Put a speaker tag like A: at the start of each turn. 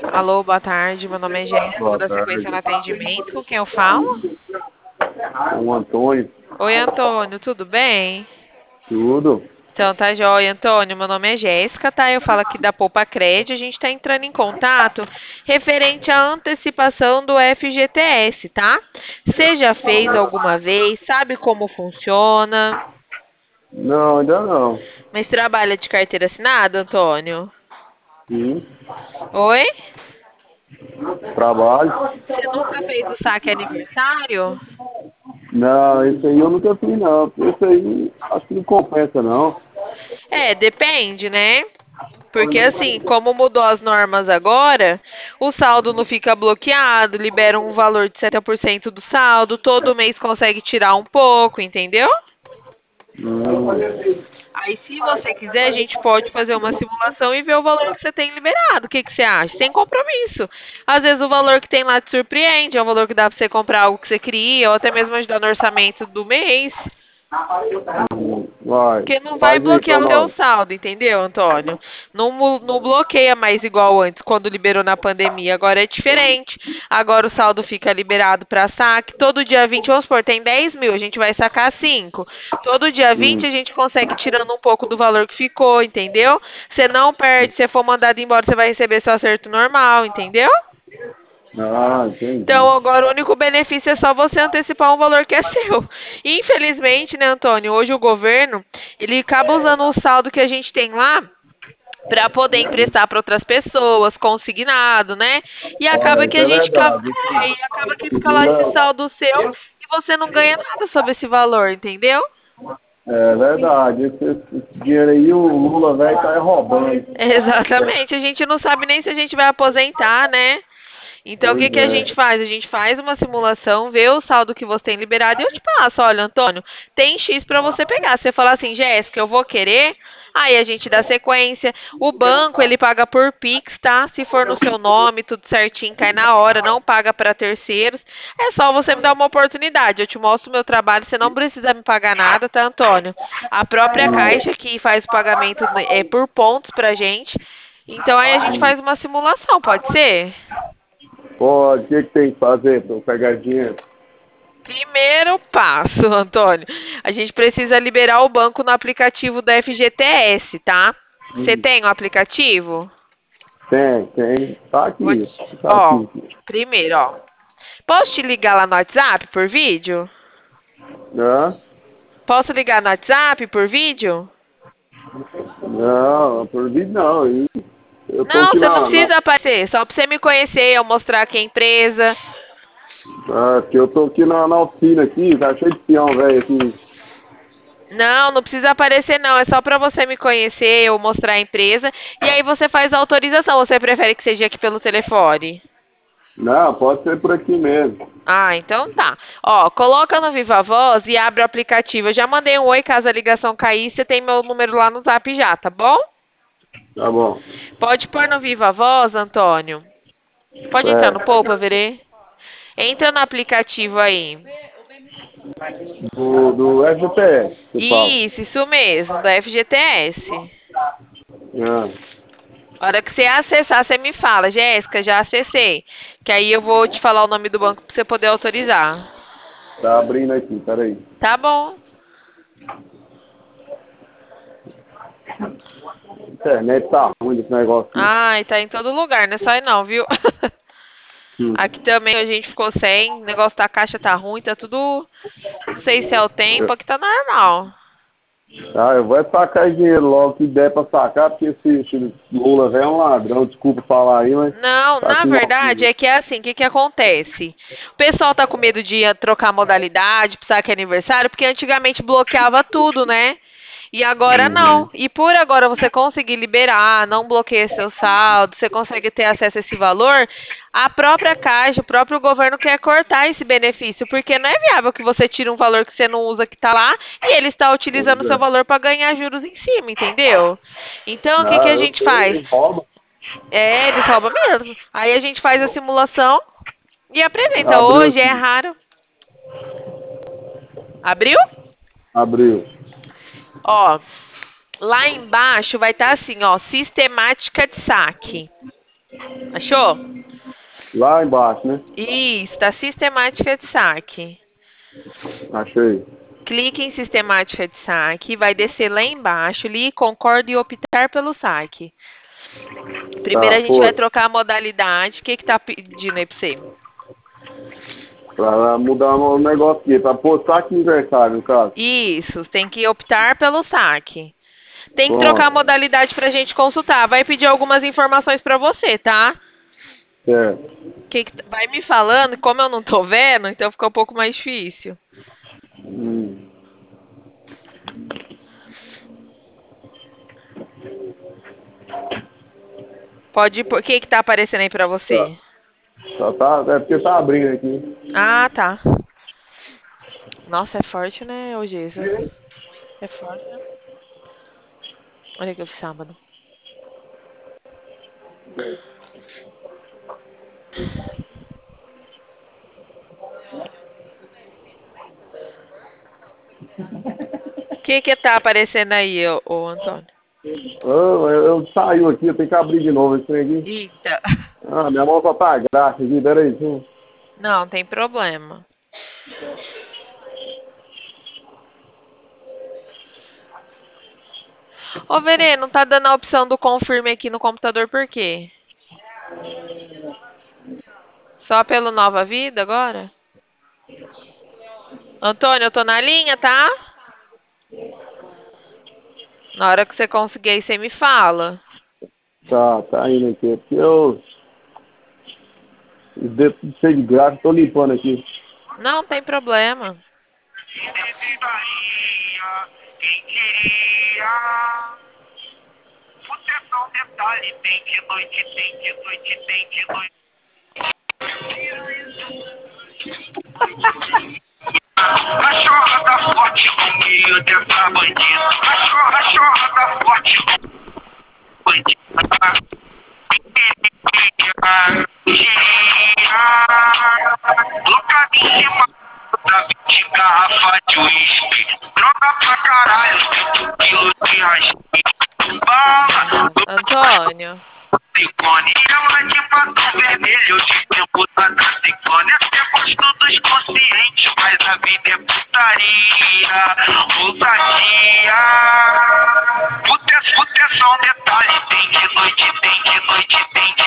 A: Alô, boa tarde. Meu nome é Jéssica, vou
B: Boa
A: dar sequência
B: tarde.
A: no atendimento. Com quem eu falo?
B: O Antônio.
A: Oi, Antônio, tudo bem?
B: Tudo?
A: Então, tá jóia, Antônio. Meu nome é Jéssica, tá? Eu falo aqui da Poupa Crédito. A gente tá entrando em contato referente à antecipação do FGTS, tá? Você já fez alguma vez? Sabe como funciona?
B: Não, ainda não.
A: Mas trabalha de carteira assinada, Antônio?
B: Sim.
A: Oi?
B: Trabalho?
A: Você nunca fez o saque aniversário?
B: Não, esse aí eu nunca fiz não. Esse aí acho que não compensa não.
A: É, depende, né? Porque assim, como mudou as normas agora, o saldo não fica bloqueado, libera um valor de 70% do saldo, todo mês consegue tirar um pouco, entendeu?
B: Hum.
A: Aí, se você quiser, a gente pode fazer uma simulação e ver o valor que você tem liberado. O que que você acha? Sem compromisso. Às vezes o valor que tem lá te surpreende, é um valor que dá pra você comprar algo que você queria, ou até mesmo ajudar no orçamento do mês.
B: Vai.
A: Porque não vai
B: Faz aí
A: bloquear
B: pra
A: o seu
B: nós.
A: saldo, entendeu, Antônio? Não bloqueia mais igual antes, quando liberou na pandemia. Agora é diferente. Agora o saldo fica liberado para saque. Todo dia 20, vamos supor, tem 10 mil, a gente vai sacar 5. Todo dia 20
B: Hum.
A: a gente consegue ir tirando um pouco do valor que ficou, entendeu? Você não perde, se for mandado embora, você vai receber seu acerto normal, entendeu?
B: Ah, entendi.
A: Então, agora o único benefício é só você antecipar um valor que é seu. Infelizmente, né, Antônio, hoje o governo, ele acaba usando o saldo que a gente tem lá para poder emprestar para outras pessoas, consignado, né? E
B: Ah,
A: acaba que
B: isso
A: a
B: é
A: gente
B: verdade.
A: e acaba que fica lá esse
B: Segura.
A: saldo seu e você não ganha nada sobre esse valor, entendeu?
B: É verdade. Esse dinheiro aí o Lula velho tá roubando.
A: Exatamente. A gente não sabe nem se a gente vai aposentar, né? Então, o que
B: Pois
A: que a gente
B: é.
A: faz? A gente faz uma simulação, vê o saldo que você tem liberado e eu te passo. Olha, Antônio, tem X para você pegar. Você fala assim, Jéssica, eu vou querer. Aí a gente dá sequência. O banco, ele paga por Pix, tá? Se for no seu nome, tudo certinho, cai na hora, não paga para terceiros. É só você me dar uma oportunidade. Eu te mostro o meu trabalho, você não precisa me pagar nada, tá, Antônio? A própria Caixa que faz o pagamento é por pontos pra gente. Então aí a gente faz uma simulação, pode ser?
B: Pode, o que que tem que fazer pra eu pegar dinheiro?
A: Primeiro passo, Antônio. A gente precisa liberar o banco no aplicativo da FGTS, tá? Você
B: Hum.
A: tem o aplicativo?
B: Tem. Tá
A: Vou
B: aqui.
A: te-
B: Tá
A: Ó,
B: aqui.
A: primeiro, ó. Posso te ligar lá no WhatsApp por vídeo?
B: Hã?
A: Posso ligar no WhatsApp por vídeo?
B: Não, por vídeo não. Eu tô
A: Não,
B: aqui
A: você não
B: na.
A: precisa aparecer, só pra você me conhecer, eu mostrar aqui a empresa.
B: Que eu tô aqui na oficina aqui, tá cheio de peão, velho, aqui.
A: Não, não precisa aparecer não, é só pra você me conhecer, eu mostrar a empresa. E aí você faz a autorização, você prefere que seja aqui pelo telefone?
B: Não, pode ser por aqui mesmo.
A: Ah, então tá. Ó, coloca no Viva Voz e abre o aplicativo. Eu já mandei um oi caso a ligação cair. Você tem meu número lá no Zap já, tá bom?
B: Tá bom.
A: Pode pôr no Viva Voz, Antônio. Pode entrar no
B: É.
A: Poupa, Verê. Entra no aplicativo aí.
B: Do FGTS, você fala.
A: Isso mesmo, da FGTS.
B: Ah,
A: A hora que você acessar, você me fala, Jéssica, já acessei. Que aí eu vou te falar o nome do banco pra você poder autorizar.
B: tá abrindo aqui, peraí.
A: Tá bom.
B: A internet tá ruim desse negócio aqui.
A: Ai, tá em todo lugar, não é só aí não, viu?
B: Hum.
A: Aqui também a gente ficou sem. O negócio da caixa tá ruim, tá tudo. Não sei se é o tempo,
B: Eu,
A: aqui tá normal.
B: eu vou sacar esse dinheiro logo que der pra sacar, porque esse Lula velho é um ladrão, desculpa falar aí, mas
A: Não,
B: tá
A: na
B: aqui na
A: verdade
B: oficina.
A: é que é assim, o que que acontece? O pessoal tá com medo de trocar modalidade, precisar que é aniversário, porque antigamente bloqueava tudo, né? E agora
B: Uhum.
A: não. E por agora você conseguir liberar, não bloqueia seu saldo, você consegue ter acesso a esse valor, a própria Caixa, o próprio governo quer cortar esse benefício, porque não é viável que você tire um valor que você não usa que tá lá e ele está utilizando
B: Pois
A: o seu
B: é.
A: valor para ganhar juros em cima, entendeu? Então, o que que
B: Ah,
A: a
B: eu
A: gente faz?
B: sei, rouba.
A: É, eles roubam mesmo. Aí a gente faz a simulação e apresenta.
B: Abriu
A: Hoje é
B: aqui.
A: raro. Abriu?
B: Abriu.
A: Ó, lá embaixo vai estar assim, ó, sistemática de saque. Achou?
B: Lá embaixo, né?
A: Isso, tá sistemática de saque.
B: Achei.
A: Clique em sistemática de saque, vai descer lá embaixo, li, concordo e optar pelo saque. Primeiro
B: Tá,
A: a gente vai
B: foi.
A: trocar a modalidade. O que que tá pedindo aí pra você?
B: Pra mudar o negócio aqui, pra pôr saque aniversário, no caso.
A: Isso, tem que optar pelo saque. Tem que trocar a
B: Pronto.
A: modalidade pra gente consultar. Vai pedir algumas informações pra você, tá?
B: Certo.
A: Vai me falando, como eu não tô vendo, então fica um pouco mais difícil.
B: Hum.
A: Pode ir por... O que que tá aparecendo aí pra
B: Tá.
A: você?
B: É porque tá abrindo aqui.
A: Ah, tá. Nossa, é forte, né, ô Jesus? É forte, né? Olha aqui o sábado. O que que tá aparecendo aí, ô Antônio?
B: Eu saiu aqui, eu tenho que abrir de novo esse trem aqui.
A: Eita.
B: Ah, minha mão só tá grátis aqui, peraí.
A: Não, tem problema. Ô, Verê, não tá dando a opção do confirme aqui no computador por quê? Só pelo Nova Vida agora? Antônio, eu tô na linha, tá? Na hora que você conseguir aí, você me fala.
B: Tá indo aqui. É porque eu. Os dedos tudo cheio de graxa, tô limpando aqui.
A: Não tem problema.
C: Quem diria? Futebol detalhe, tem de noite, tem de noite, tem de noite. Cachorra tá forte no meio dessa bandida. Cachorra tá forte no bandida. No caminho da 20 garrafa de uísque. Droga pra caralho, 5 quilos de hashish. Bala,
A: Antônio.
C: silicone, ela de batom